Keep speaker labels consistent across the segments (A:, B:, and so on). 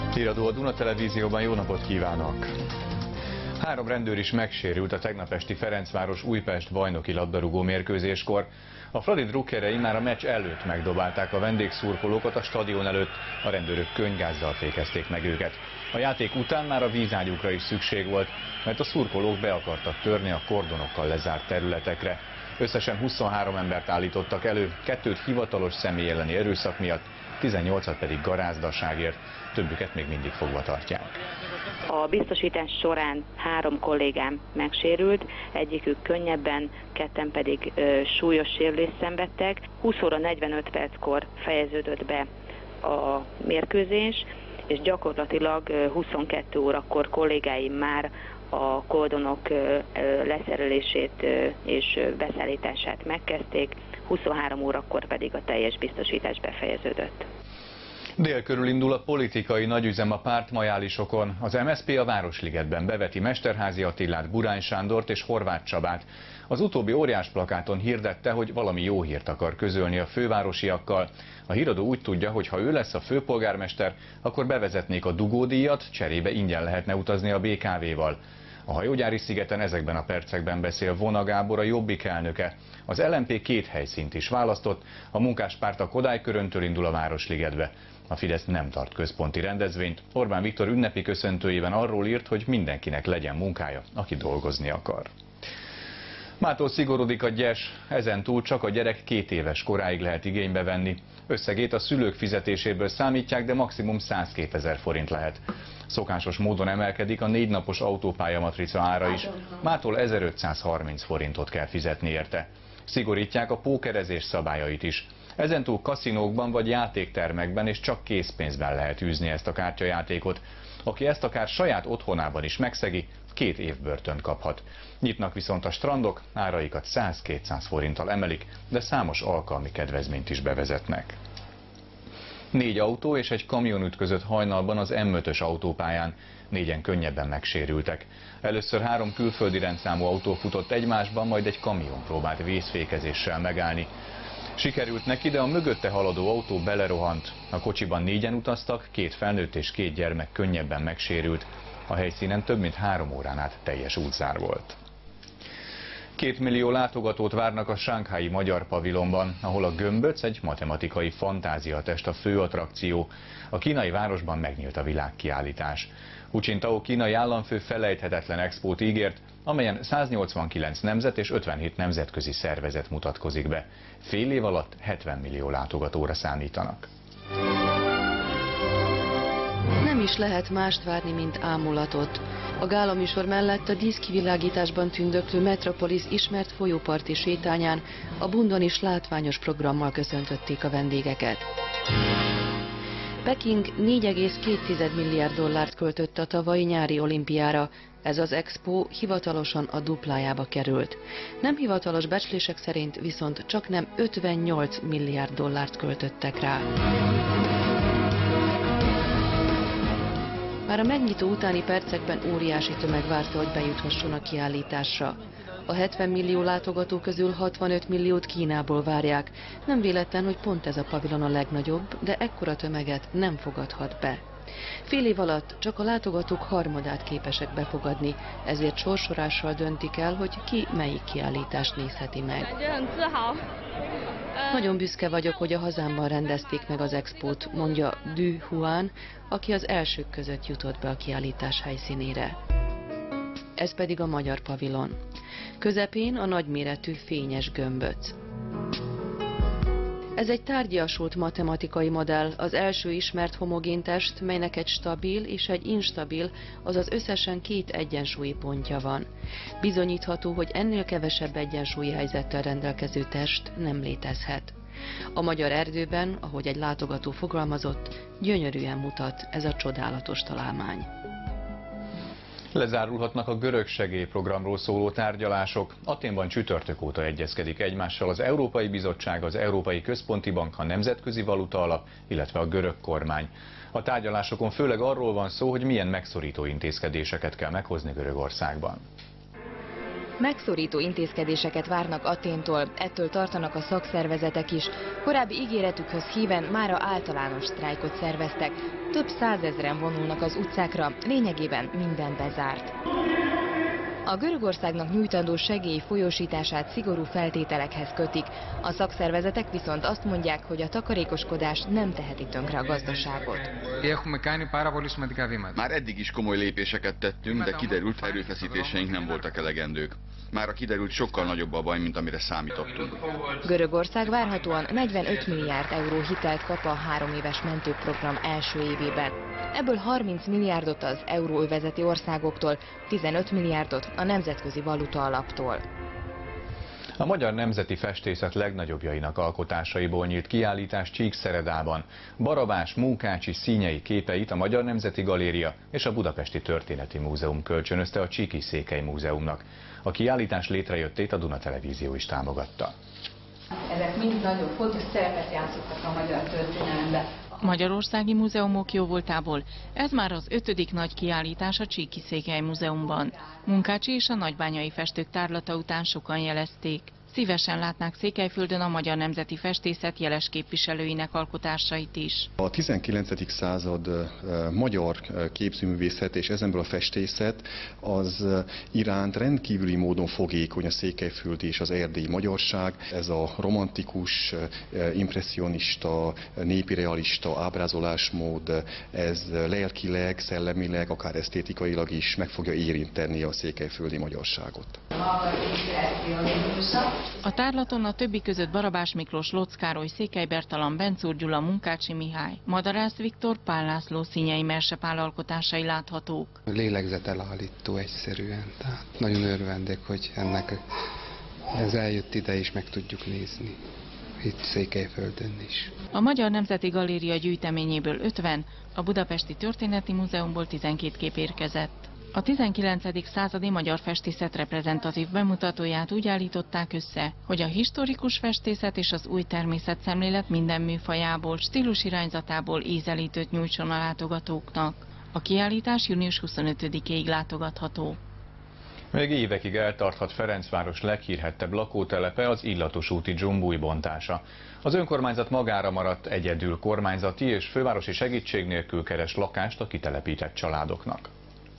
A: Híradó a Duna Televízióban, jó napot kívánok! 3 rendőr is megsérült a tegnap esti Ferencváros-Újpest bajnoki labdarúgó mérkőzéskor. A Fradi drukkerei már a meccs előtt megdobálták a vendégszurkolókat a stadion előtt, a rendőrök könnygázzal fékezték meg őket. A játék után már a vízágyúkra is szükség volt, mert a szurkolók be akartak törni a kordonokkal lezárt területekre. Összesen 23 embert állítottak elő, 2-t hivatalos személy elleni erőszak miatt, 18-at pedig garázdaságért, többüket még mindig fogva tartják.
B: A biztosítás során 3 kollégám megsérült, egyikük könnyebben, 2 pedig súlyos sérülést szenvedtek. 20 óra 45 perckor fejeződött be a mérkőzés, és gyakorlatilag 22 órakor kollégáim már a kordonok leszerelését és beszállítását megkezdték, 23 órakor pedig a teljes biztosítás befejeződött.
A: Dél körül indul a politikai nagyüzem a pártmajálisokon. Az MSZP a Városligetben beveti Mesterházy Attilát, Burány Sándort és Horváth Csabát. Az utóbbi óriás plakáton hirdette, hogy valami jó hírt akar közölni a fővárosiakkal. A híradó úgy tudja, hogy ha ő lesz a főpolgármester, akkor bevezetnék a dugódíjat, cserébe ingyen lehetne utazni a BKV-val. A hajógyári szigeten ezekben a percekben beszél Vona Gábor, a Jobbik elnöke. Az LMP 2 helyszínt is választott, a munkáspárt a Kodály-köröntől indul a Városligetbe. A Fidesz nem tart központi rendezvényt. Orbán Viktor ünnepi köszöntőjében arról írt, hogy mindenkinek legyen munkája, aki dolgozni akar. Mától szigorodik a gyes, ezentúl csak a gyerek 2 éves koráig lehet igénybe venni. Összegét a szülők fizetéséből számítják, de maximum 102 000 forint lehet. Szokásos módon emelkedik a 4 napos autópályamatrica ára is. Mától 1530 forintot kell fizetni érte. Szigorítják a pókerezés szabályait is. Ezentúl kaszinókban vagy játéktermekben és csak készpénzben lehet űzni ezt a kártyajátékot. Aki ezt akár saját otthonában is megszegi, 2 év börtönt kaphat. Nyitnak viszont a strandok, áraikat 100-200 forinttal emelik, de számos alkalmi kedvezményt is bevezetnek. 4 autó és egy kamion ütközött hajnalban az M5-ös autópályán. 4-en könnyebben megsérültek. Először 3 külföldi rendszámú autó futott egymásban, majd egy kamion próbált vészfékezéssel megállni. Sikerült neki, de a mögötte haladó autó belerohant. A kocsiban 4-en utaztak, 2 felnőtt és 2 gyermek könnyebben megsérült. A helyszínen több mint 3 órán át teljes útzár volt. 2 millió látogatót várnak a shanghai magyar pavilonban, ahol a gömböc egy matematikai fantáziatest a fő attrakció. A kínai városban megnyílt a világkiállítás. Hu Jintao kínai államfő felejthetetlen expót ígért, amelyen 189 nemzet és 57 nemzetközi szervezet mutatkozik be. Fél év alatt 70 millió látogatóra számítanak.
C: Nem is lehet mást várni, mint ámulatot. A gálaműsor mellett a díszkivilágításban tündöklő Metropolis ismert folyóparti sétányán a Bundon is látványos programmal köszöntötték a vendégeket. Peking 4,2 milliárd dollárt költött a tavalyi nyári olimpiára. Ez az expo hivatalosan a duplájába került. Nem hivatalos becslések szerint viszont csak nem 58 milliárd dollárt költöttek rá. Már a megnyitó utáni percekben óriási tömeg várta, hogy bejuthasson a kiállításra. A 70 millió látogató közül 65 milliót Kínából várják. Nem véletlen, hogy pont ez a pavilon a legnagyobb, de ekkora tömeget nem fogadhat be. Fél év alatt csak a látogatók harmadát képesek befogadni, ezért sorsorással döntik el, hogy ki melyik kiállítást nézheti meg. Nagyon büszke vagyok, hogy a hazámban rendezték meg az expót, mondja Du Huan, aki az elsők között jutott be a kiállítás helyszínére. Ez pedig a magyar pavilon. Közepén a nagyméretű fényes gömböc. Ez egy tárgyasult matematikai modell, az első ismert homogén test, melynek egy stabil és egy instabil, azaz összesen 2 egyensúlyi pontja van. Bizonyítható, hogy ennél kevesebb egyensúlyi helyzettel rendelkező test nem létezhet. A magyar erdőben, ahogy egy látogató fogalmazott, gyönyörűen mutat ez a csodálatos találmány.
A: Lezárulhatnak a görög segélyprogramról szóló tárgyalások. Athénban csütörtök óta egyezkedik egymással az Európai Bizottság, az Európai Központi Bank, a Nemzetközi Valutaalap, illetve a görög kormány. A tárgyalásokon főleg arról van szó, hogy milyen megszorító intézkedéseket kell meghozni Görögországban.
D: Megszorító intézkedéseket várnak Athéntól, ettől tartanak a szakszervezetek is. Korábbi ígéretükhöz híven mára általános sztrájkot szerveztek. Több százezren vonulnak az utcákra, lényegében minden bezárt. A Görögországnak nyújtandó segély folyósítását szigorú feltételekhez kötik. A szakszervezetek viszont azt mondják, hogy a takarékoskodás nem teheti tönkre a gazdaságot.
E: Már eddig is komoly lépéseket tettünk, de kiderült, erőfeszítéseink nem voltak elegendők. Mára kiderült, sokkal nagyobb a baj, mint amire számítottunk.
D: Görögország várhatóan 45 milliárd euró hitelt kap a 3 éves mentőprogram első évében. Ebből 30 milliárdot az euróövezeti országoktól, 15 milliárdot a Nemzetközi Valuta Alaptól.
A: A magyar nemzeti festészet legnagyobbjainak alkotásaiból nyílt kiállítás Csíkszeredában. Barabás, Munkácsi, Színyei képeit a Magyar Nemzeti Galéria és a Budapesti Történeti Múzeum kölcsönözte a Csíki-Székely Múzeumnak. A kiállítás létrejöttét a Duna Televízió is támogatta.
F: Ezek mind nagyon fontos szerepet játszottak a magyar történelemben.
G: Magyarországi múzeumok jóvoltából ez már az 5. nagy kiállítás a Csíki-Székely Múzeumban. Munkácsi és a nagybányai festők tárlata után sokan jelezték. Szívesen látnák Székelyföldön a magyar nemzeti festészet jeles képviselőinek alkotásait is.
H: A 19. század magyar képzőművészet és ezenből a festészet az iránt rendkívüli módon fogékony a székelyföldi és az erdélyi magyarság. Ez a romantikus, impresszionista, népi realista ábrázolásmód, ez lelkileg, szellemileg, akár esztétikailag is meg fogja érinteni a székelyföldi magyarságot.
G: A tárlaton a többi között Barabás Miklós, Lotz Károly, Székely Bertalan, Bencúr Gyula, Munkácsi Mihály, Madarász Viktor, Pál László, Színyei Mersepál alkotásai láthatók.
I: Lélegzetelállító egyszerűen, tehát nagyon örvendek, hogy ez eljött ide és meg tudjuk nézni. Itt Székelyföldön is.
G: A Magyar Nemzeti Galéria gyűjteményéből 50, a Budapesti Történeti Múzeumból 12 kép érkezett. A 19. századi magyar festészet reprezentatív bemutatóját úgy állították össze, hogy a historikus festészet és az új természetszemlélet minden műfajából, stílusirányzatából ízelítőt nyújtson a látogatóknak. A kiállítás június 25-ig látogatható.
A: Még évekig eltarthat Ferencváros leghírhettebb lakótelepe, az Illatos úti dzsumbúj bontása. Az önkormányzat magára maradt, egyedül kormányzati és fővárosi segítség nélkül keres lakást a kitelepített családoknak.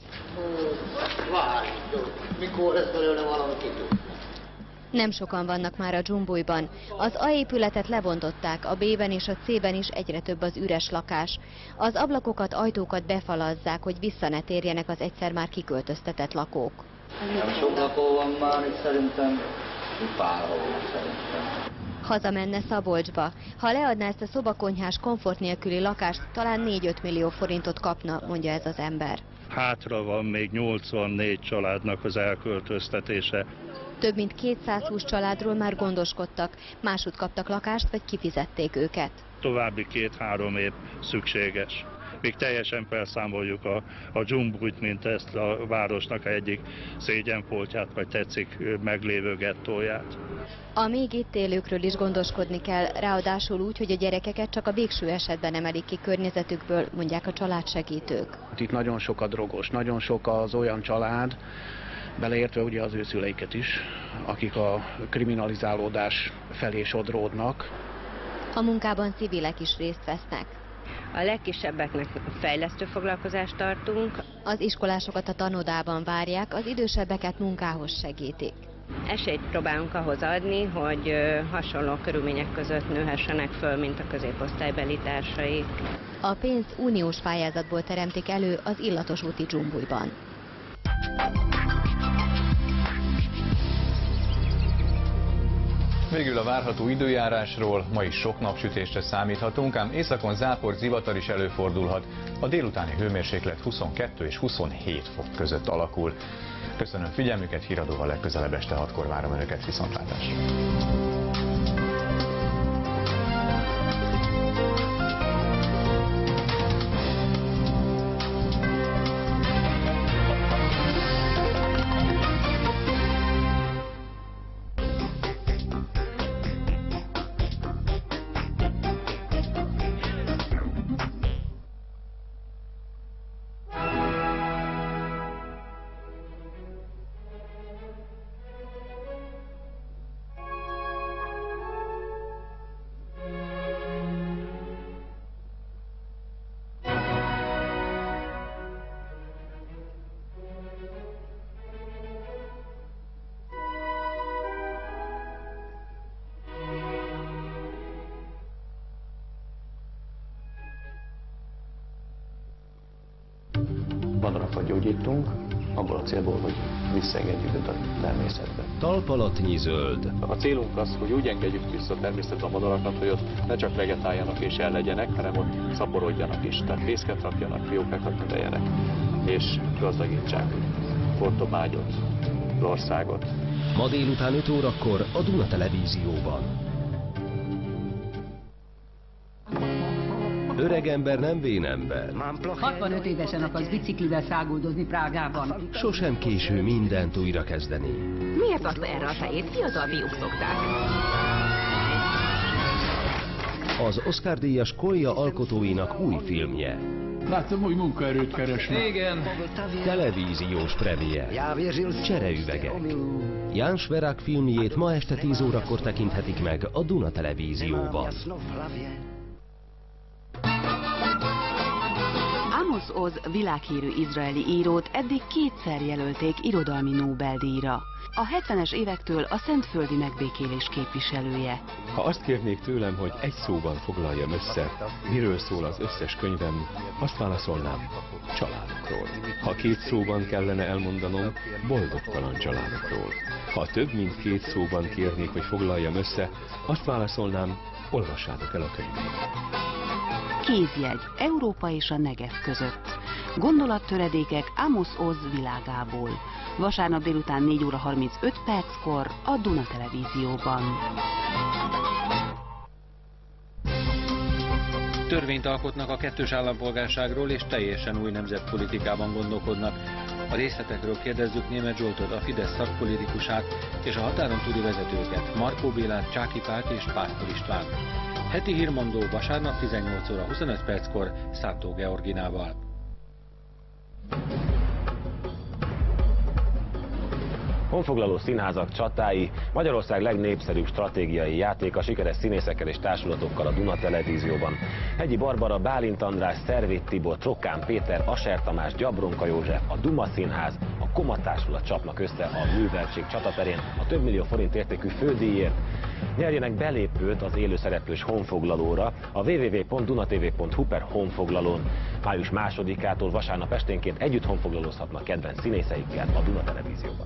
J: Mikor lesz belőle valami kitűnt?
K: Nem sokan vannak már a dzsumbújban. Az A épületet lebontották, a B-ben és a C-ben is egyre több az üres lakás. Az ablakokat, ajtókat befalazzák, hogy vissza ne térjenek az egyszer már kiköltöztetett lakók.
J: Nem sok lakó van már, itt szerintem pár hónap szerintem.
K: Hazamenne Szabolcsba. Ha leadná ezt a szobakonyhás, komfort nélküli lakást, talán 4-5 millió forintot kapna, mondja ez az ember.
L: Hátra van még 84 családnak az elköltöztetése.
K: Több mint 220 családról már gondoskodtak, másút kaptak lakást, vagy kifizették őket.
L: További 2-3 év szükséges. Még teljesen felszámoljuk a dzsumbújt, mint ezt a városnak egyik szégyenfoltját, vagy tetszik meglévő gettóját.
K: A még itt élőkről is gondoskodni kell, ráadásul úgy, hogy a gyerekeket csak a végső esetben emelik ki környezetükből, mondják a családsegítők.
M: Itt nagyon sok a drogos, nagyon sok az olyan család, beleértve ugye az ő szüleiket is, akik a kriminalizálódás felé sodródnak.
K: A munkában civilek is részt vesznek.
N: A legkisebbeknek fejlesztő foglalkozást tartunk.
K: Az iskolásokat a tanodában várják, az idősebbeket munkához segítik.
N: Esélyt próbálunk ahhoz adni, hogy hasonló körülmények között nőhessenek föl, mint a középosztálybeli társaik.
K: A pénzt uniós pályázatból teremtik elő az Illatos úti dzsumbújban.
A: Végül a várható időjárásról, ma is sok napsütésre számíthatunk, ám északon zápor, zivatar is előfordulhat. A délutáni hőmérséklet 22 és 27 fok között alakul. Köszönöm figyelmüket, híradóval legközelebb este 6-kor várom Önöket, viszontlátásra!
O: madarakat gyógyítunk, abból a célból, hogy visszaengedjük őt a természetbe.
P: Talpalatnyi zöld.
O: A célunk az, hogy úgy engedjük vissza a természetbe a madarakat, hogy ott ne csak vegetáljanak és ellegyenek, hanem ott szaporodjanak is. Tehát fészket rakjanak, fiókákat növeljenek, és gazdagítsák Portomágyot, Országot.
P: Ma délután 5 órakor a Duna Televízióban. Öreg ember nem vén ember.
Q: 65 évesen akarsz biciklivel száguldozni Prágában.
P: Sosem késő mindent újra kezdeni.
R: Miért adta erre a fejét? Fiatal fiúk szokták.
P: Az Oscar-díjas Kolja alkotóinak új filmje.
S: Láttam, hogy munkaerőt keresnek.
Q: Igen.
P: Televíziós premier. Csereüvegek. Jan Sverák filmjét ma este 10 órakor tekinthetik meg a Duna Televízióban.
T: Amos Oz világhírű izraeli írót eddig 2-szer jelölték irodalmi Nobel-díjra. A 70-es évektől a szentföldi megbékélés képviselője.
U: Ha azt kérnék tőlem, hogy egy szóban foglaljam össze, miről szól az összes könyvem, azt válaszolnám, családokról. Ha 2 szóban kellene elmondanom, boldogtalan családokról. Ha több mint 2 szóban kérnék, hogy foglaljam össze, azt válaszolnám, olvassátok el a könyvét.
T: Kézjegy Európa és a Negev között. Gondolattöredékek Amos Oz világából. Vasárnap délután 4 óra 35 perckor a Duna Televízióban.
V: Törvényt alkotnak a kettős állampolgárságról és teljesen új nemzetpolitikában gondolkodnak. A részletekről kérdezzük Németh Zsoltot, a Fidesz szakpolitikusát és a határon túli vezetőket, Markó Bélát, Csáky Pált és Pásztor István. Heti hírmondó vasárnap 18 óra 25 perckor Szántó Georginával.
W: Honfoglaló színházak csatái, Magyarország legnépszerűbb stratégiai játéka sikeres színészekkel és társulatokkal a Duna Televízióban. Hegyi Barbara, Bálint András, Szervét Tibor, Trokkán Péter, Aser Tamás, Gyabronka József, a Duma Színház, a Koma Társulat csapnak össze a műveltség csataterén a több millió forint értékű fődíjért. Nyerjenek belépőt az élőszereplős honfoglalóra a www.dunatv.hu/honfoglalón. Május 2-ától vasárnap esténként együtt honfoglalózhatnak kedvenc színészeikkel a Duna Televízióban.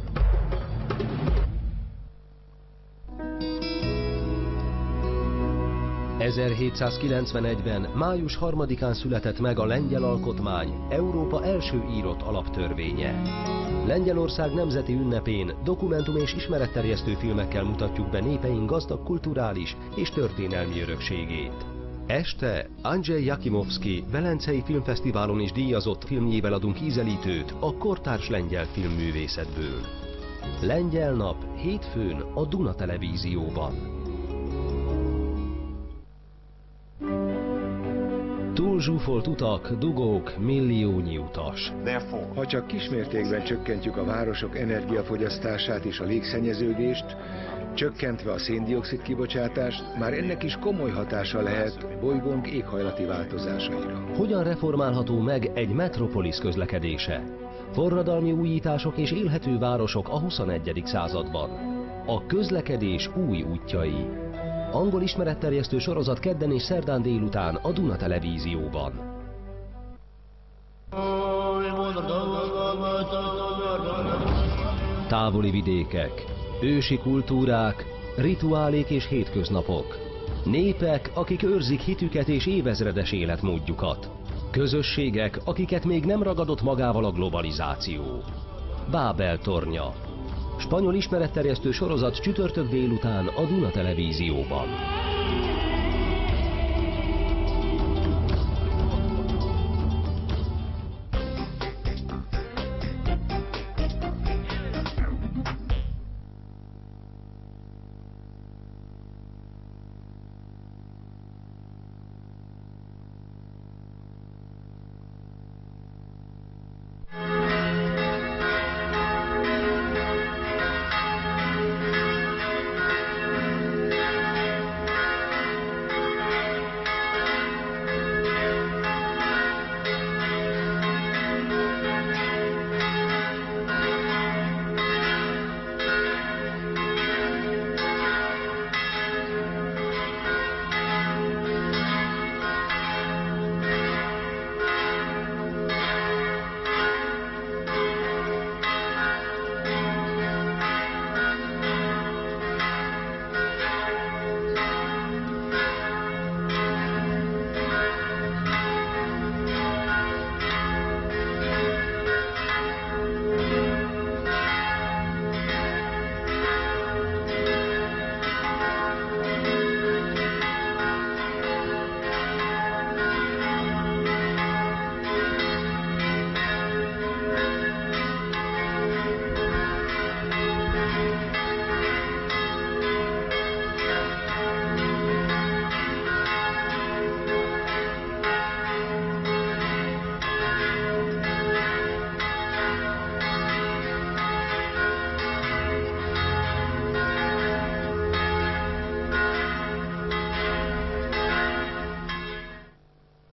P: ...1791-ben, május 3-án született meg a lengyel alkotmány, Európa első írott alaptörvénye. Lengyelország nemzeti ünnepén dokumentum- és ismeretterjesztő filmekkel mutatjuk be népeink gazdag kulturális és történelmi örökségét. Este Andrzej Jakimovszki Velencei Filmfesztiválon is díjazott filmjével adunk ízelítőt a kortárs lengyel filmművészetből. Lengyel nap hétfőn a Duna Televízióban. Túlzsúfolt utak, dugók, milliónyi utas.
X: Ha csak kismértékben csökkentjük a városok energiafogyasztását és a légszennyeződést, csökkentve a szén-dioxid kibocsátást, már ennek is komoly hatása lehet bolygónk éghajlati változásaira.
P: Hogyan reformálható meg egy metropolisz közlekedése? Forradalmi újítások és élhető városok a 21. században. A közlekedés új útjai. Angol ismeretterjesztő sorozat kedden és szerdán délután a Duna Televízióban. Távoli vidékek, ősi kultúrák, rituálék és hétköznapok. Népek, akik őrzik hitüket és évezredes életmódjukat. Közösségek, akiket még nem ragadott magával a globalizáció. Bábel tornya. Spanyol ismeretterjesztő sorozat csütörtök délután a Duna Televízióban.